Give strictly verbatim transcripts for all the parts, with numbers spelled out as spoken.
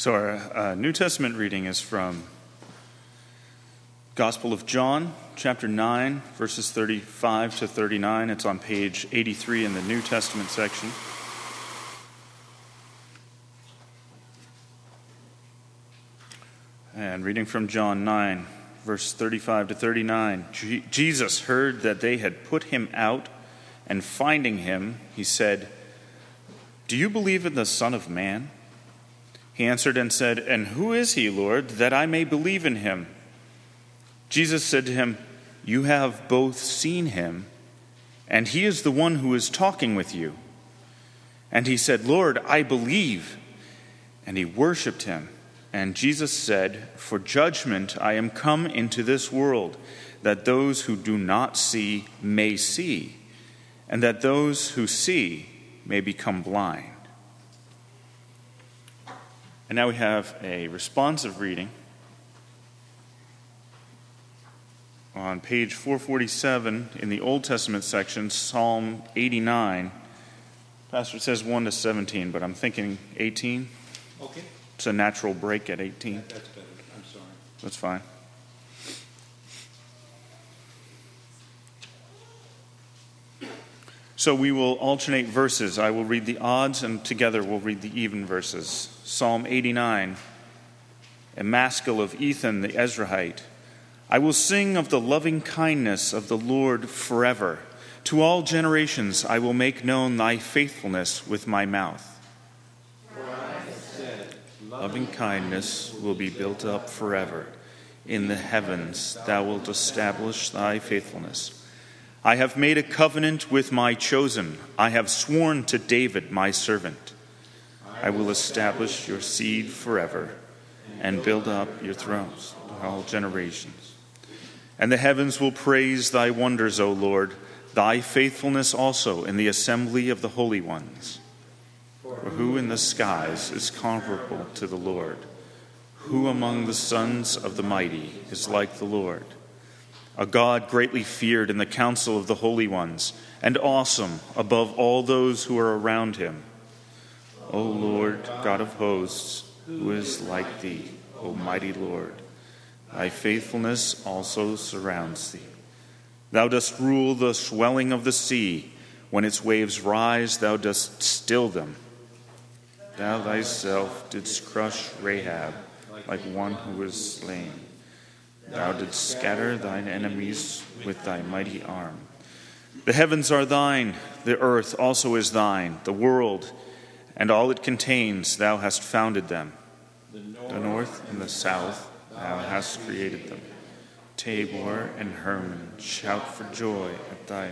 So our uh, New Testament reading is from Gospel of John, chapter nine, verses thirty-five to thirty-nine. It's on page eighty-three in the New Testament section. And reading from John nine, verse thirty-five to thirty-nine. Je- Jesus heard that they had put him out, and finding him, he said, "Do you believe in the Son of Man?" He answered and said, "And who is he, Lord, that I may believe in him?" Jesus said to him, "You have both seen him, and he is the one who is talking with you." And he said, "Lord, I believe." And he worshipped him. And Jesus said, "For judgment I am come into this world, that those who do not see may see, and that those who see may become blind." And now we have a responsive reading on page four forty-seven in the Old Testament section, Psalm eighty-nine. Pastor says one to seventeen, but I'm thinking eighteen. Okay. It's a natural break at eighteen. That, that's better. I'm sorry. That's fine. So we will alternate verses. I will read the odds, and together we'll read the even verses. Psalm eighty-nine, a maskil of Ethan the Ezrahite. I will sing of the loving kindness of the Lord forever. To all generations I will make known thy faithfulness with my mouth. For I have said, Loving kindness will be built up forever. In the heavens thou wilt establish thy faithfulness. I have made a covenant with my chosen. I have sworn to David my servant. I will establish your seed forever and build up your thrones to all generations. And the heavens will praise thy wonders, O Lord, thy faithfulness also in the assembly of the holy ones. For who in the skies is comparable to the Lord? Who among the sons of the mighty is like the Lord? A God greatly feared in the council of the holy ones, and awesome above all those who are around him. O Lord, God of hosts, who is like thee, O mighty Lord? Thy faithfulness also surrounds thee. Thou dost rule the swelling of the sea. When its waves rise, thou dost still them. Thou thyself didst crush Rahab like one who was slain. Thou didst scatter thine enemies with thy mighty arm. The heavens are thine, the earth also is thine, the world and all it contains, thou hast founded them. The north and the south, thou hast created them. Tabor and Hermon shout for joy at thy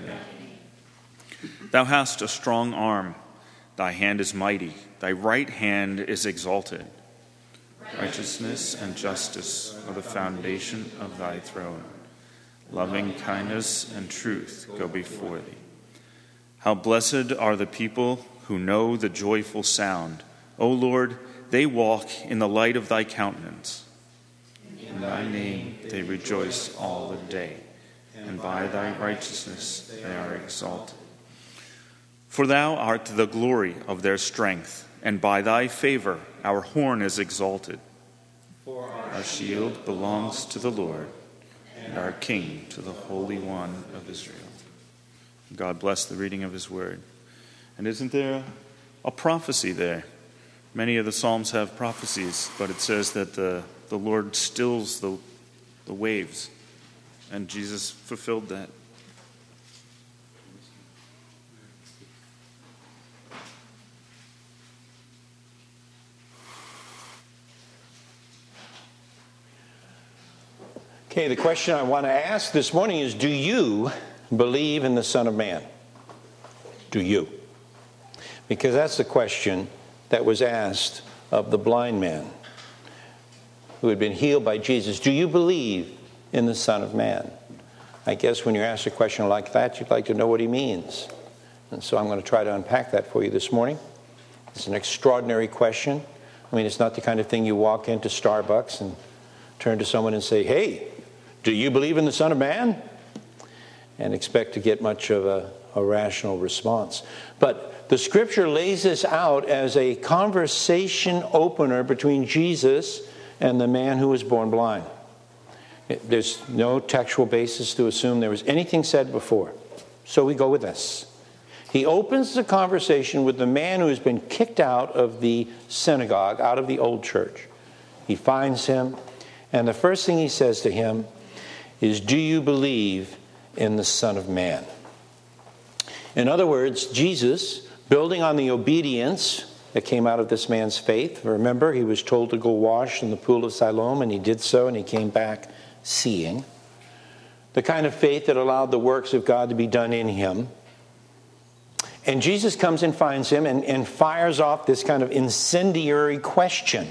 name. Thou hast a strong arm, thy hand is mighty, thy right hand is exalted. Righteousness and justice are the foundation of thy throne. Loving kindness and truth go before thee. How blessed are the people who know the joyful sound. O Lord, they walk in the light of thy countenance. In thy name they rejoice all the day, and by thy righteousness they are exalted. For thou art the glory of their strength, and by thy favor our horn is exalted. For our shield belongs to the Lord, and our King to the Holy One of Israel. God bless the reading of his word. And isn't there a prophecy there? Many of the Psalms have prophecies, but it says that the, the Lord stills the, the waves, and Jesus fulfilled that. Okay, the question I want to ask this morning is, do you believe in the Son of Man? Do you? Because that's the question that was asked of the blind man who had been healed by Jesus. Do you believe in the Son of Man? I guess when you're asked a question like that, you'd like to know what he means. And so I'm going to try to unpack that for you this morning. It's an extraordinary question. I mean, it's not the kind of thing you walk into Starbucks and turn to someone and say, "Hey, do you believe in the Son of Man?" and expect to get much of a a rational response. But the scripture lays this out as a conversation opener between Jesus and the man who was born blind. There's no textual basis to assume there was anything said before. So we go with this. He opens the conversation with the man who has been kicked out of the synagogue, out of the old church. He finds him, and the first thing he says to him is, "Do you believe in the Son of Man?" In other words, Jesus, building on the obedience that came out of this man's faith. Remember, he was told to go wash in the pool of Siloam, and he did so, and he came back seeing. The kind of faith that allowed the works of God to be done in him. And Jesus comes and finds him and, and fires off this kind of incendiary question.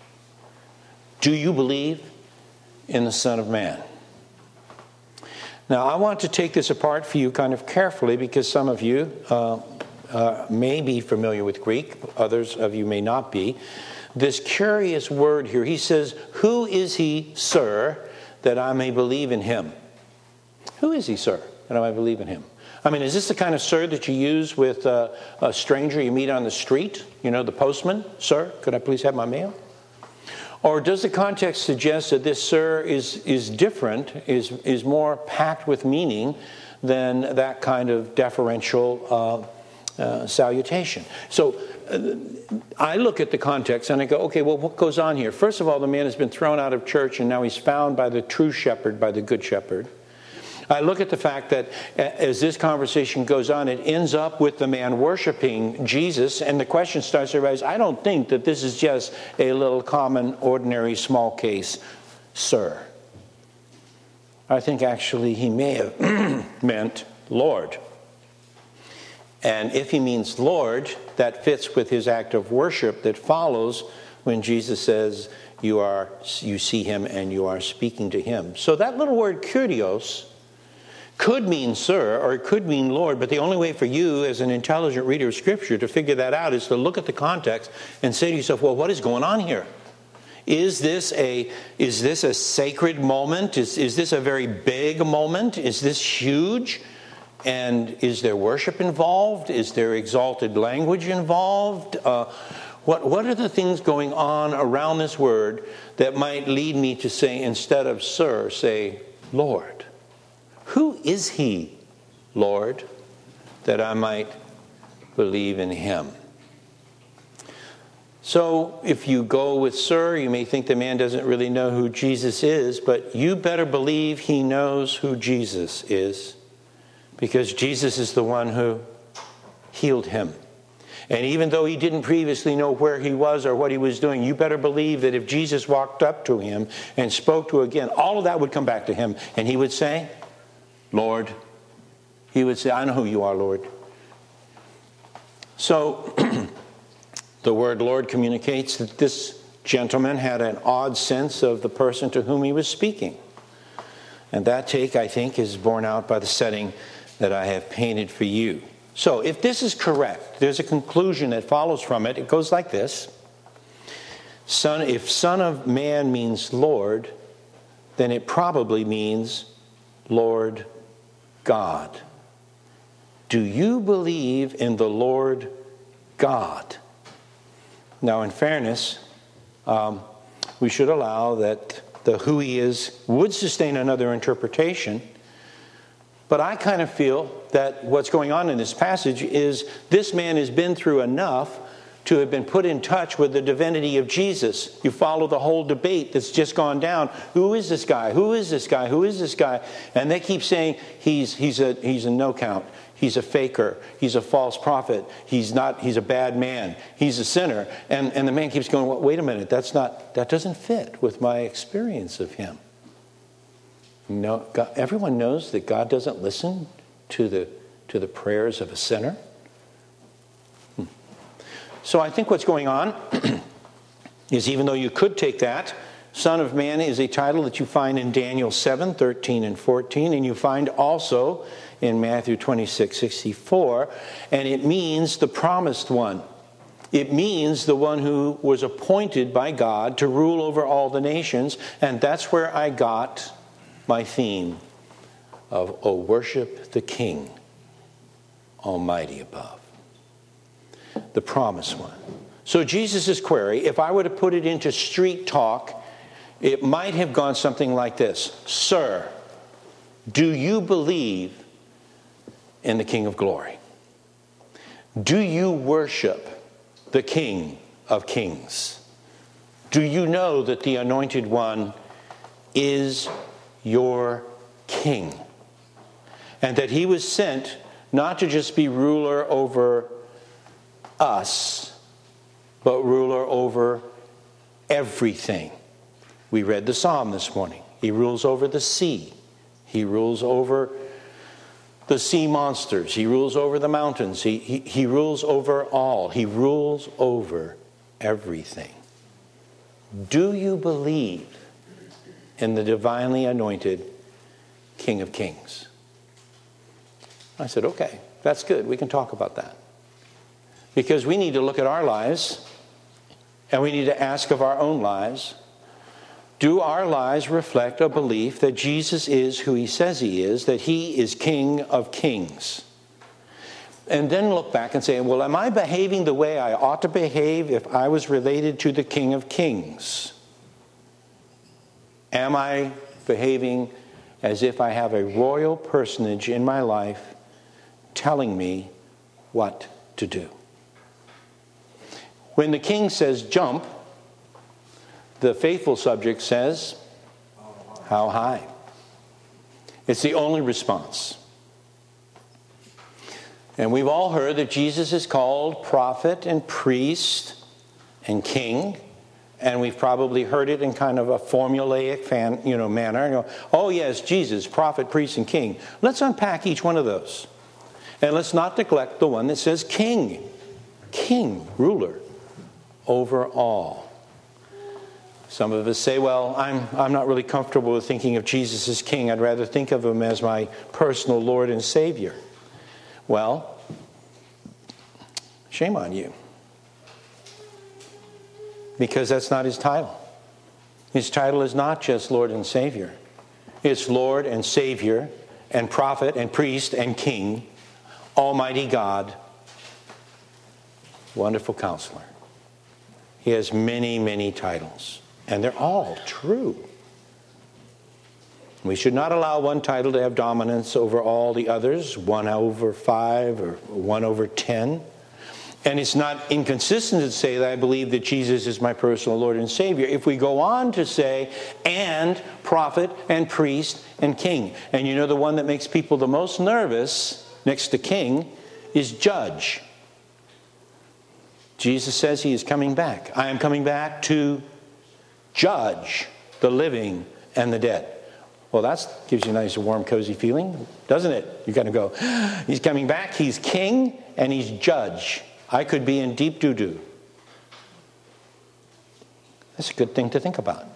Do you believe in the Son of Man? Now, I want to take this apart for you kind of carefully because some of you uh, uh, may be familiar with Greek. Others of you may not be. This curious word here, he says, "Who is he, sir, that I may believe in him?" Who is he, sir, that I may believe in him? I mean, is this the kind of sir that you use with uh, a stranger you meet on the street? You know, the postman, "Sir, could I please have my mail?" Or does the context suggest that this sir is, is different, is, is more packed with meaning than that kind of deferential uh, uh, salutation? So uh, I look at the context and I go, okay, well, what goes on here? First of all, the man has been thrown out of church and now he's found by the true shepherd, by the good shepherd. I look at the fact that as this conversation goes on, it ends up with the man worshiping Jesus, and the question starts to arise, I don't think that this is just a little common, ordinary, small case, sir. I think actually he may have meant Lord. And if he means Lord, that fits with his act of worship that follows when Jesus says, you are, you see him and you are speaking to him. So that little word kurios could mean sir, or it could mean Lord, but the only way for you as an intelligent reader of Scripture to figure that out is to look at the context and say to yourself, well, what is going on here? Is this a, is this a sacred moment? Is, is this a very big moment? Is this huge? And is there worship involved? Is there exalted language involved? Uh, what, what are the things going on around this word that might lead me to say, instead of sir, say Lord? Who is he, Lord, that I might believe in him? So if you go with sir, you may think the man doesn't really know who Jesus is, but you better believe he knows who Jesus is, because Jesus is the one who healed him. And even though he didn't previously know where he was or what he was doing, you better believe that if Jesus walked up to him and spoke to him again, all of that would come back to him, and he would say, Lord. He would say, I know who you are, Lord. So the word Lord communicates that this gentleman had an odd sense of the person to whom he was speaking. And that take, I think, is borne out by the setting that I have painted for you. So if this is correct, there's a conclusion that follows from it. It goes like this. Son, if Son of Man means Lord, then it probably means Lord God. Do you believe in the Lord God? Now, in fairness, um, we should allow that the who he is would sustain another interpretation. But I kind of feel that what's going on in this passage is this man has been through enough to have been put in touch with the divinity of Jesus. You follow the whole debate that's just gone down. Who is this guy? Who is this guy? Who is this guy? And they keep saying he's he's a he's a no count. He's a faker. He's a false prophet. He's not. He's a bad man. He's a sinner. And and the man keeps going, well, wait a minute. That's not. That doesn't fit with my experience of him. No, God, everyone knows that God doesn't listen to the to the prayers of a sinner. So I think what's going on is, even though you could take that, Son of Man is a title that you find in Daniel seven, thirteen and fourteen, and you find also in Matthew twenty-six, sixty-four, and it means the promised one. It means the one who was appointed by God to rule over all the nations, and that's where I got my theme of, oh, worship the King. Almighty above. The promised one. So Jesus' query, if I were to put it into street talk, it might have gone something like this. Sir, do you believe in the King of Glory? Do you worship the King of Kings? Do you know that the Anointed One is your King? And that he was sent not to just be ruler over us, but ruler over everything. We read the psalm this morning. He rules over the sea. He rules over the sea monsters. He rules over the mountains. He, he, he rules over all. He rules over everything. Do you believe in the divinely anointed King of Kings? I said, okay, that's good. We can talk about that. Because we need to look at our lives and we need to ask of our own lives, do our lives reflect a belief that Jesus is who he says he is, that he is King of Kings? And then look back and say, well, am I behaving the way I ought to behave if I was related to the King of Kings? Am I behaving as if I have a royal personage in my life telling me what to do? When the king says jump, the faithful subject says, how high? It's the only response. And we've all heard that Jesus is called prophet and priest and king. And we've probably heard it in kind of a formulaic fan, you know, manner. You know, oh yes, Jesus, prophet, priest, and king. Let's unpack each one of those. And let's not neglect the one that says king. King, ruler, over all. Some of us say, well, I'm, I'm not really comfortable with thinking of Jesus as king. I'd rather think of him as my personal Lord and Savior. Well, shame on you. Because that's not his title. His title is not just Lord and Savior. It's Lord and Savior and prophet and priest and king, Almighty God, Wonderful Counselor. He has many, many titles. And they're all true. We should not allow one title to have dominance over all the others, one over five or one over ten. And it's not inconsistent to say that I believe that Jesus is my personal Lord and Savior if we go on to say, and prophet and priest and king. And you know the one that makes people the most nervous next to king is judge. Jesus says he is coming back. I am coming back to judge the living and the dead. Well, that gives you a nice, warm, cozy feeling, doesn't it? You're going to go, he's coming back, he's king, and he's judge. I could be in deep doo-doo. That's a good thing to think about.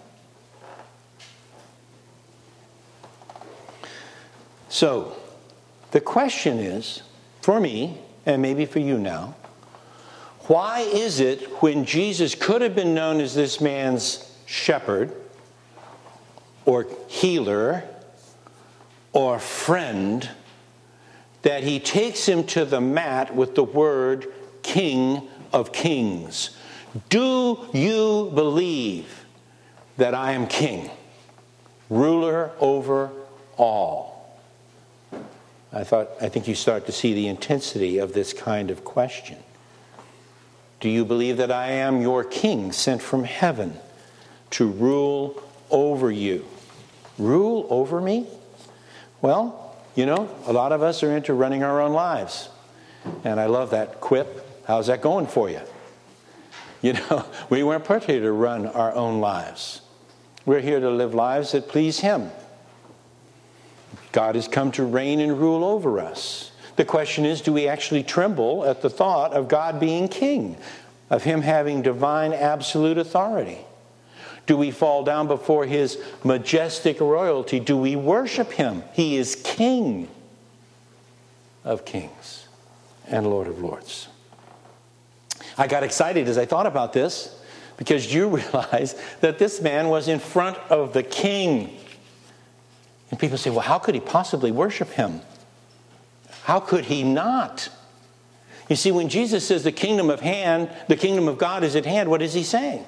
So, the question is, for me, and maybe for you now, why is it when Jesus could have been known as this man's shepherd, or healer, or friend, that he takes him to the mat with the word King of Kings? Do you believe that I am king, ruler over all? I thought, I think you start to see the intensity of this kind of question. Do you believe that I am your king sent from heaven to rule over you? Rule over me? Well, you know, a lot of us are into running our own lives. And I love that quip. How's that going for you? You know, we weren't put here to run our own lives. We're here to live lives that please him. God has come to reign and rule over us. The question is, do we actually tremble at the thought of God being king, of him having divine absolute authority? Do we fall down before his majestic royalty? Do we worship him? He is King of kings and Lord of lords. I got excited as I thought about this because you realize that this man was in front of the king. And people say, well, how could he possibly worship him? How could he not? You see, when Jesus says the kingdom of hand, the kingdom of God is at hand, what is he saying?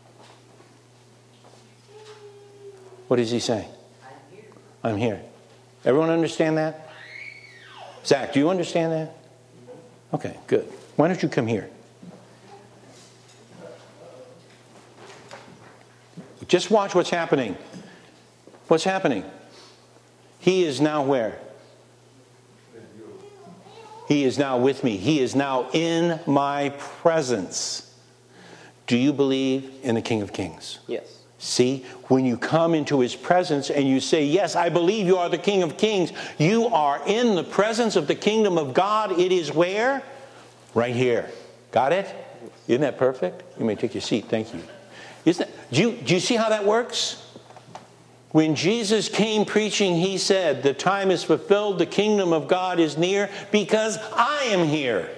What is he saying? I'm here. I'm here. Everyone understand that? Zach, do you understand that? Okay, good. Why don't you come here? Just watch what's happening. What's happening? He is now where? He is now with me. He is now in my presence. Do you believe in the King of Kings? Yes. See, when you come into his presence and you say, yes, I believe you are the King of Kings, you are in the presence of the kingdom of God. It is where? Right here. Got it? Isn't that perfect? You may take your seat. Thank you. Isn't that, do you, do you see how that works? When Jesus came preaching, he said, the time is fulfilled, the kingdom of God is near, because I am here.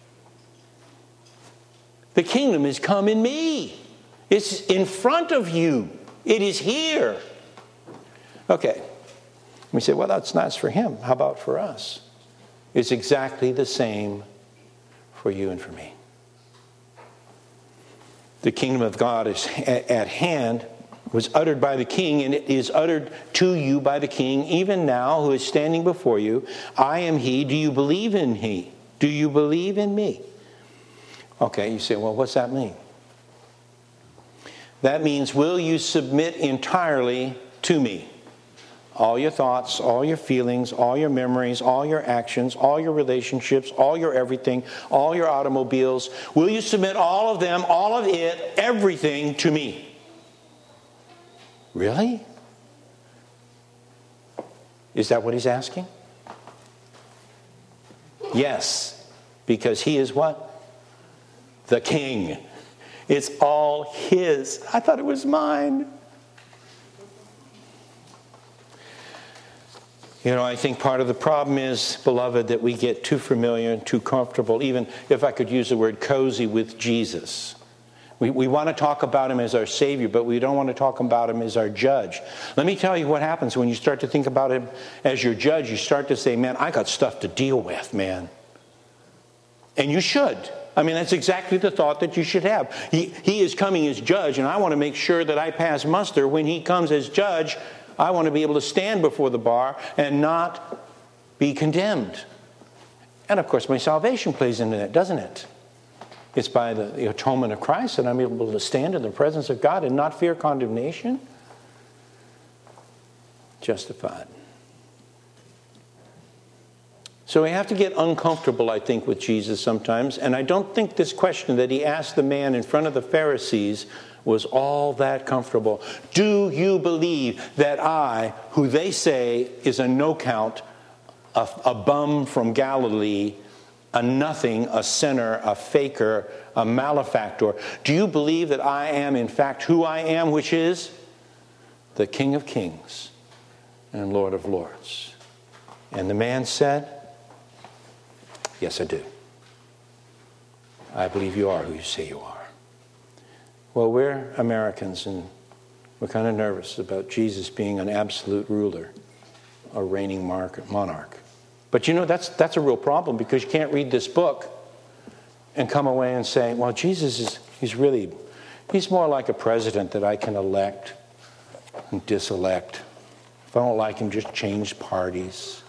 The kingdom has come in me. It's in front of you. It is here. Okay. We say, well, that's nice for him. How about for us? It's exactly the same for you and for me. The kingdom of God is at hand, was uttered by the king, and it is uttered to you by the king, even now, who is standing before you. I am he. Do you believe in he? Do you believe in me? Okay, you say, well, what's that mean? That means, will you submit entirely to me? All your thoughts, all your feelings, all your memories, all your actions, all your relationships, all your everything, all your automobiles. Will you submit all of them, all of it, everything to me? Really? Is that what he's asking? Yes, because he is what? The king. It's all his. I thought it was mine. You know, I think part of the problem is, beloved, that we get too familiar and too comfortable, even if I could use the word cozy, with Jesus. We, we want to talk about him as our Savior, but we don't want to talk about him as our judge. Let me tell you what happens when you start to think about him as your judge. You start to say, man, I got stuff to deal with, man. And you should. I mean, that's exactly the thought that you should have. He, he is coming as judge, and I want to make sure that I pass muster. When he comes as judge, I want to be able to stand before the bar and not be condemned. And, of course, my salvation plays into that, doesn't it? It's by the, the atonement of Christ that I'm able to stand in the presence of God and not fear condemnation. Justified. So we have to get uncomfortable, I think, with Jesus sometimes. And I don't think this question that he asked the man in front of the Pharisees was all that comfortable. Do you believe that I, who they say is a no-count, a, a bum from Galilee, a nothing, a sinner, a faker, a malefactor, do you believe that I am, in fact, who I am, which is the King of Kings and Lord of Lords? And the man said, yes, I do. I believe you are who you say you are. Well, we're Americans, and we're kind of nervous about Jesus being an absolute ruler, a reigning monarch. But you know, that's that's a real problem, because you can't read this book and come away and say, well, Jesus is, he's really, he's more like a president that I can elect and diselect. If I don't like him, just change parties.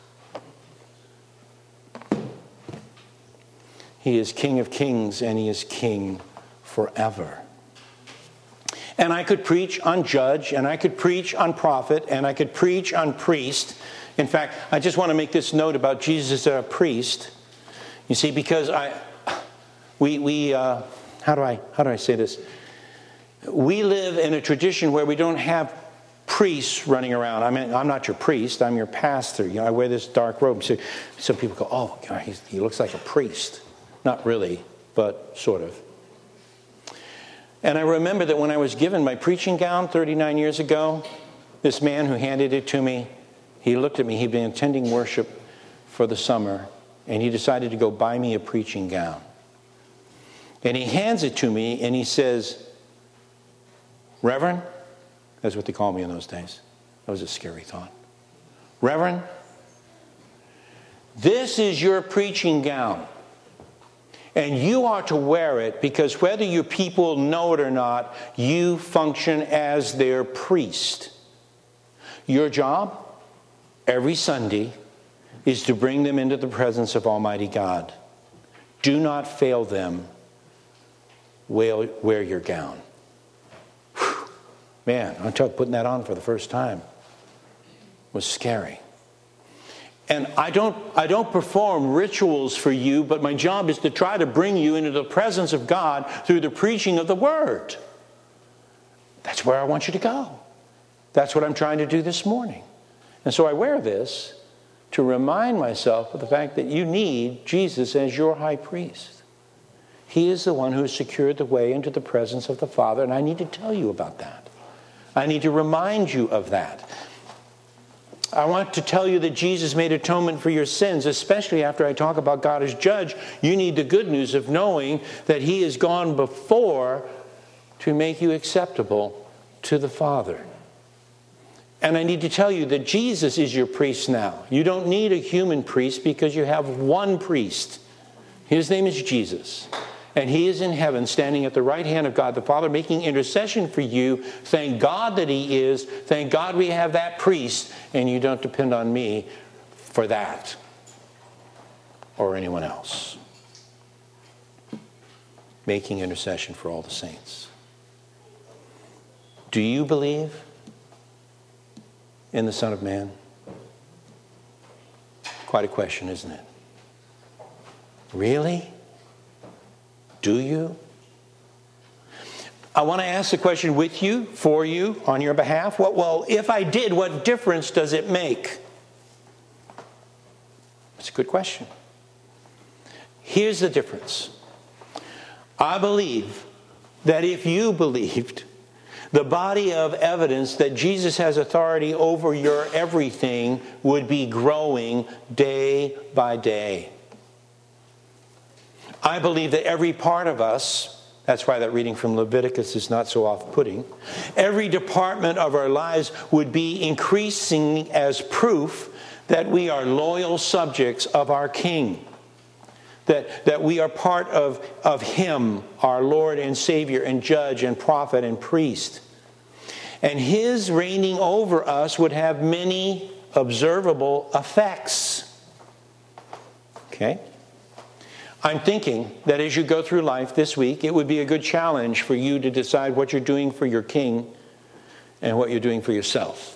He is King of Kings, and he is King forever. And I could preach on judge, and I could preach on prophet, and I could preach on priest. In fact, I just want to make this note about Jesus as a priest. You see, because I, we, we, uh, how do I, how do I say this? We live in a tradition where we don't have priests running around. I mean, I'm not your priest. I'm your pastor. You know, I wear this dark robe. So some people go, "Oh, God, he's, he looks like a priest." Not really, but sort of. And I remember that when I was given my preaching gown thirty-nine years ago, this man who handed it to me, he looked at me. He'd been attending worship for the summer, and he decided to go buy me a preaching gown. And he hands it to me, and he says, "Reverend," that's what they called me in those days. That was a scary thought. "Reverend, This is your preaching gown. And you are to wear it because whether your people know it or not, you function as their priest. Your job every Sunday is to bring them into the presence of Almighty God. Do not fail them. Wear, wear your gown. Whew. Man, I'm putting that on for the first time. It was scary. And I don't, I don't perform rituals for you, but my job is to try to bring you into the presence of God through the preaching of the Word. That's where I want you to go. That's what I'm trying to do this morning. And so I wear this to remind myself of the fact that you need Jesus as your high priest. He is the one who has secured the way into the presence of the Father, and I need to tell you about that. I need to remind you of that. I want to tell you that Jesus made atonement for your sins, especially after I talk about God as judge. You need the good news of knowing that He has gone before to make you acceptable to the Father. And I need to tell you that Jesus is your priest now. You don't need a human priest because you have one priest. His name is Jesus. And He is in heaven standing at the right hand of God the Father making intercession for you. Thank God that He is. Thank God we have that priest and you don't depend on me for that or anyone else. Making intercession for all the saints. Do you believe in the Son of Man? Quite a question, isn't it? Really? Do you? I want to ask the question with you, for you, on your behalf. What, well, if I did, what difference does it make? That's a good question. Here's the difference. I believe that if you believed, the body of evidence that Jesus has authority over your everything would be growing day by day. I believe that every part of us, that's why that reading from Leviticus is not so off-putting, every department of our lives would be increasing as proof that we are loyal subjects of our King. That, that we are part of, of Him, our Lord and Savior and Judge and Prophet and Priest. And His reigning over us would have many observable effects. Okay? I'm thinking that as you go through life this week, it would be a good challenge for you to decide what you're doing for your King and what you're doing for yourself.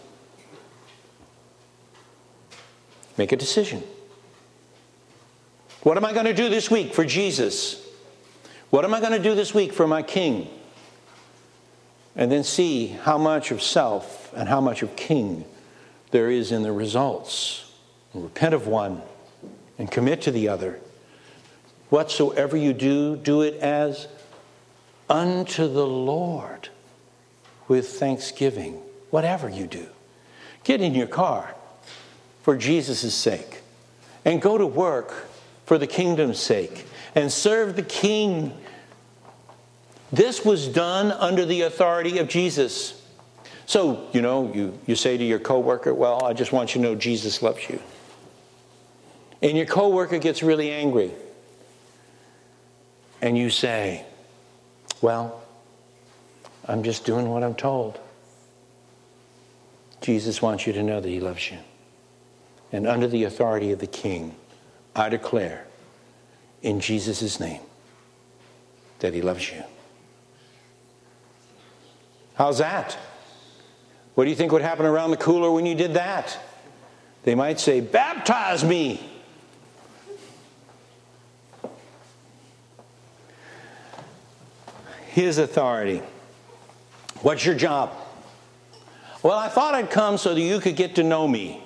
Make a decision. What am I going to do this week for Jesus? What am I going to do this week for my King? And then see how much of self and how much of King there is in the results. And repent of one and commit to the other. Whatsoever you do, do it as unto the Lord with thanksgiving. Whatever you do. Get in your car for Jesus' sake. And go to work for the kingdom's sake. And serve the King. This was done under the authority of Jesus. So, you know, you, you say to your coworker, well, I just want you to know Jesus loves you. And your coworker gets really angry. And you say, well, I'm just doing what I'm told. Jesus wants you to know that He loves you. And under the authority of the King, I declare in Jesus' name that He loves you. How's that? What do you think would happen around the cooler when you did that? They might say, baptize me. His authority. What's your job? Well, I thought I'd come so that you could get to know me.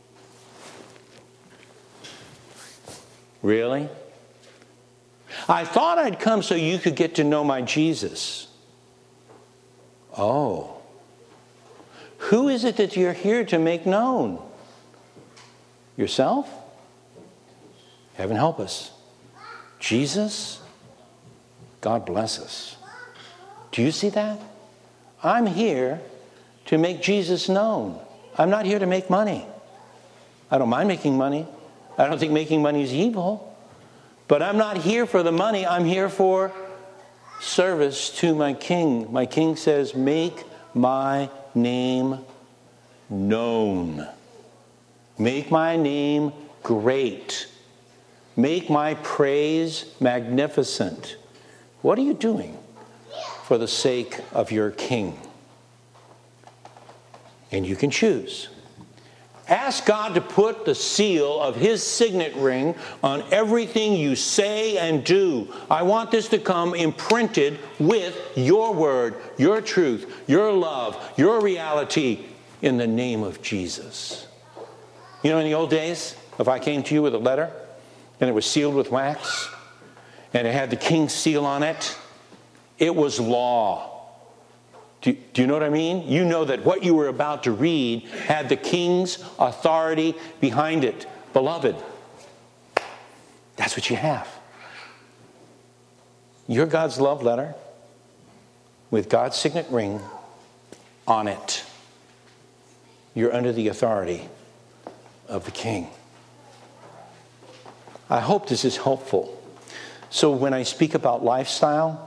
Really? I thought I'd come so you could get to know my Jesus. Oh. Who is it that you're here to make known? Yourself? Heaven help us. Jesus? God bless us. Do you see that? I'm here to make Jesus known. I'm not here to make money. I don't mind making money. I don't think making money is evil. But I'm not here for the money. I'm here for service to my King. My King says, make my name known. Make my name great. Make my praise magnificent. What are you doing for the sake of your King? And you can choose. Ask God to put the seal of His signet ring on everything you say and do. I want this to come imprinted with your word, your truth, your love, your reality in the name of Jesus. You know, in the old days, if I came to you with a letter and it was sealed with wax and it had the king's seal on it, it was law. Do, do you know what I mean? You know that what you were about to read had the king's authority behind it. Beloved, that's what you have. You're God's love letter with God's signet ring on it. You're under the authority of the King. I hope this is helpful. So when I speak about lifestyle,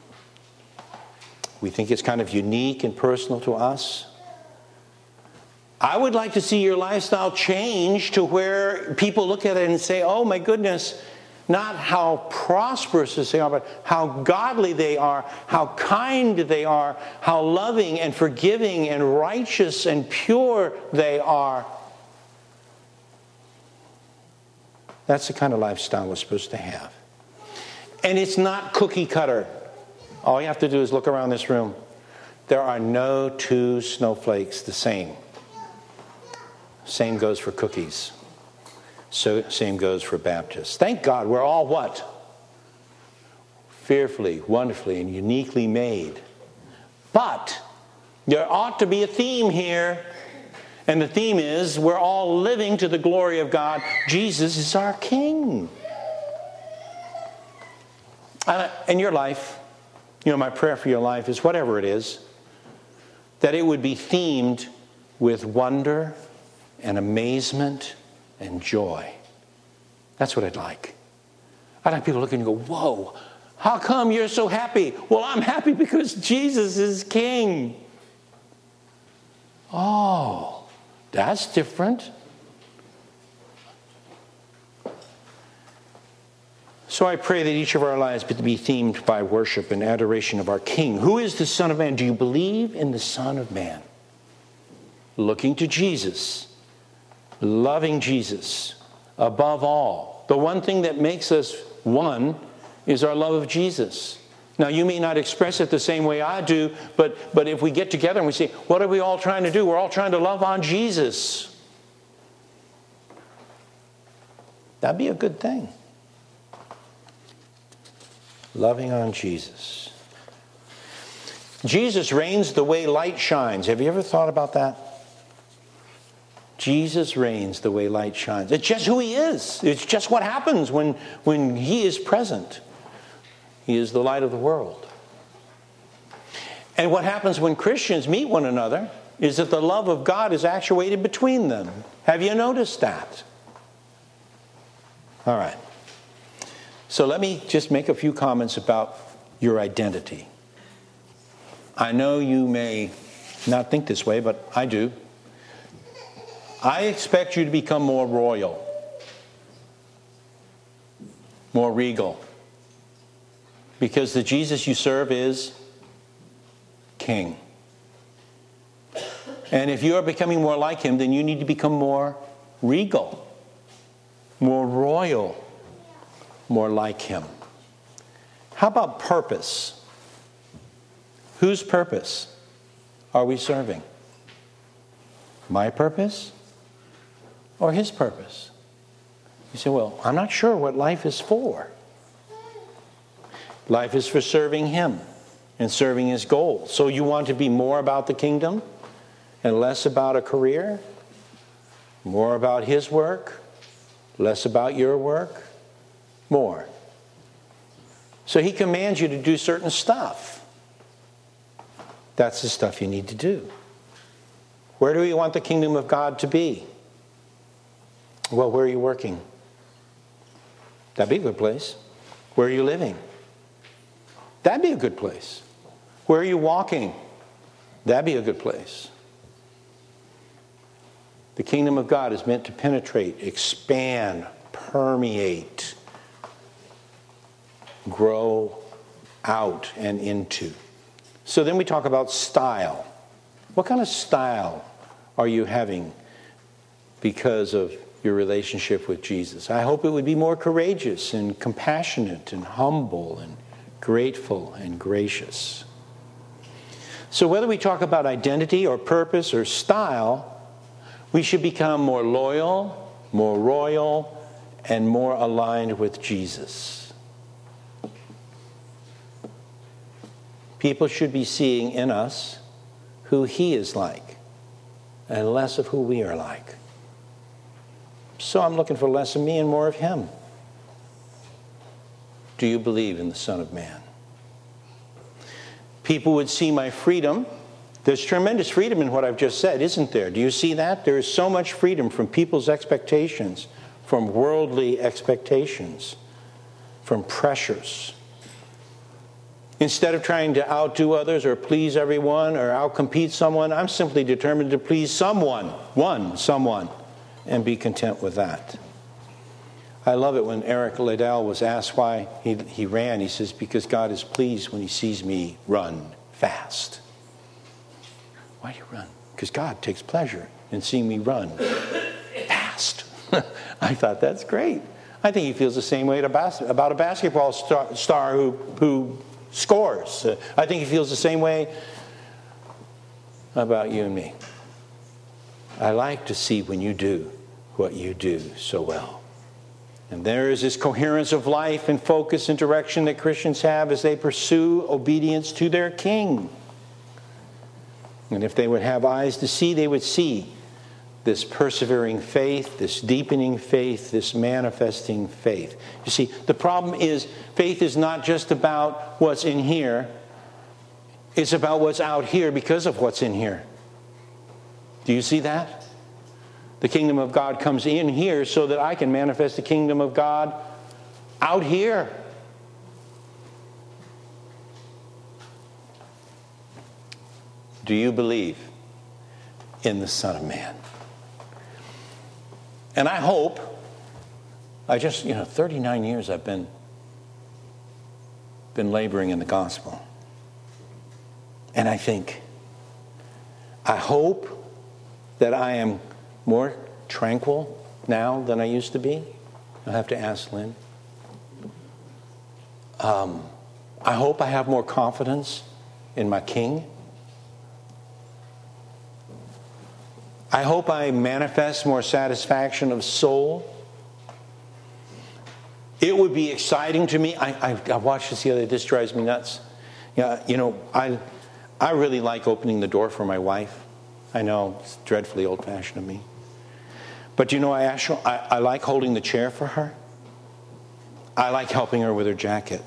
we think it's kind of unique and personal to us. I would like to see your lifestyle change to where people look at it and say, oh my goodness, not how prosperous they are, but how godly they are, how kind they are, how loving and forgiving and righteous and pure they are. That's the kind of lifestyle we're supposed to have. And it's not cookie cutter. All you have to do is look around this room. There are no two snowflakes the same. Same goes for cookies. So same goes for Baptists. Thank God we're all what? Fearfully, wonderfully, and uniquely made. But there ought to be a theme here. And the theme is we're all living to the glory of God. Jesus is our King. Uh, in your life, you know, my prayer for your life is whatever it is, that it would be themed with wonder and amazement and joy. That's what I'd like. I'd like people looking and go, whoa, how come you're so happy? Well, I'm happy because Jesus is King. Oh, that's different. So I pray that each of our lives be themed by worship and adoration of our King. Who is the Son of Man? Do you believe in the Son of Man? Looking to Jesus, loving Jesus above all. The one thing that makes us one is our love of Jesus. Now, you may not express it the same way I do, but, but if we get together and we say, what are we all trying to do? We're all trying to love on Jesus. That'd be a good thing. Loving on Jesus. Jesus reigns the way light shines. Have you ever thought about that? Jesus reigns the way light shines. It's just who He is. It's just what happens when, when He is present. He is the light of the world. And what happens when Christians meet one another is that the love of God is actuated between them. Have you noticed that? All right. So let me just make a few comments about your identity. I know you may not think this way, but I do. I expect you to become more royal, more regal, because the Jesus you serve is King. And if you are becoming more like Him, then you need to become more regal, more royal, more like Him. How about purpose? Whose purpose are we serving? My purpose or His purpose? You say, well, I'm not sure what life is for. Life is for serving Him and serving His goals. So you want to be more about the kingdom and less about a career? More about His work, less about your work? More. So He commands you to do certain stuff. That's the stuff you need to do. Where do we want the kingdom of God to be? Well, where are you working? That'd be a good place. Where are you living? That'd be a good place. Where are you walking? That'd be a good place. The kingdom of God is meant to penetrate, expand, permeate, grow out and into. So then we talk about style. What kind of style are you having because of your relationship with Jesus? I hope it would be more courageous and compassionate and humble and grateful and gracious. So whether we talk about identity or purpose or style, we should become more loyal, more royal, and more aligned with Jesus. People should be seeing in us who He is like and less of who we are like. So I'm looking for less of me and more of Him. Do you believe in the Son of Man? People would see my freedom. There's tremendous freedom in what I've just said, isn't there? Do you see that? There is so much freedom from people's expectations, from worldly expectations, from pressures. Instead of trying to outdo others or please everyone or outcompete someone, I'm simply determined to please someone, one, someone, and be content with that. I love it when Eric Liddell was asked why he, he ran. He says, because God is pleased when He sees me run fast. Why do you run? Because God takes pleasure in seeing me run fast. I thought, that's great. I think He feels the same way about a basketball star, star who, who scores. Uh, I think He feels the same way about you and me. I like to see when you do what you do so well. And there is this coherence of life and focus and direction that Christians have as they pursue obedience to their King. And if they would have eyes to see, they would see this persevering faith, this deepening faith, this manifesting faith. You see, the problem is faith is not just about what's in here. It's about what's out here because of what's in here. Do you see that? The kingdom of God comes in here so that I can manifest the kingdom of God out here. Do you believe in the Son of Man? And I hope, I just, you know, thirty-nine years I've been, been laboring in the gospel. And I think, I hope that I am more tranquil now than I used to be. I'll have to ask Lynn. Um, I hope I have more confidence in my King. I hope I manifest more satisfaction of soul. It would be exciting to me. I, I, I watched this the other day. This drives me nuts. Yeah, you know, I I really like opening the door for my wife. I know it's dreadfully old-fashioned of me. But you know, I, actually, I, I like holding the chair for her. I like helping her with her jacket.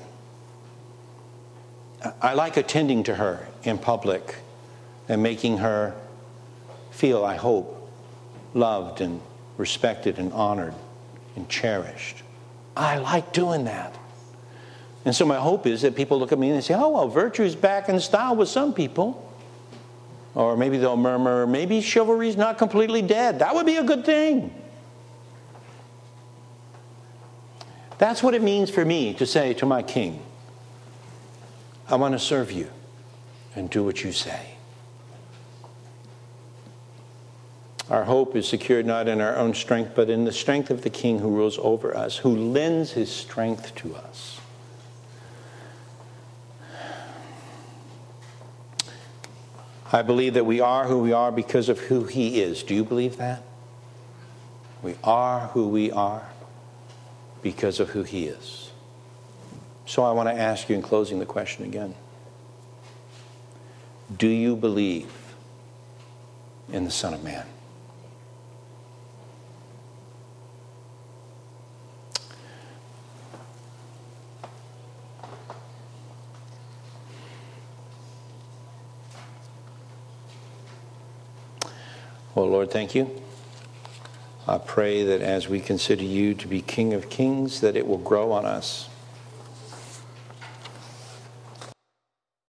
I, I like attending to her in public and making her feel, I hope, loved and respected and honored and cherished. I like doing that. And so my hope is that people look at me and they say, oh, well, virtue's back in style with some people. Or maybe they'll murmur, maybe chivalry's not completely dead. That would be a good thing. That's what it means for me to say to my King, I want to serve you and do what you say. Our hope is secured not in our own strength, but in the strength of the King who rules over us, who lends His strength to us. I believe that we are who we are because of who He is. Do you believe that? We are who we are because of who He is. So I want to ask you in closing the question again. Do you believe in the Son of Man? Well, Lord, thank you I pray that as we consider you to be King of Kings, that it will grow on us.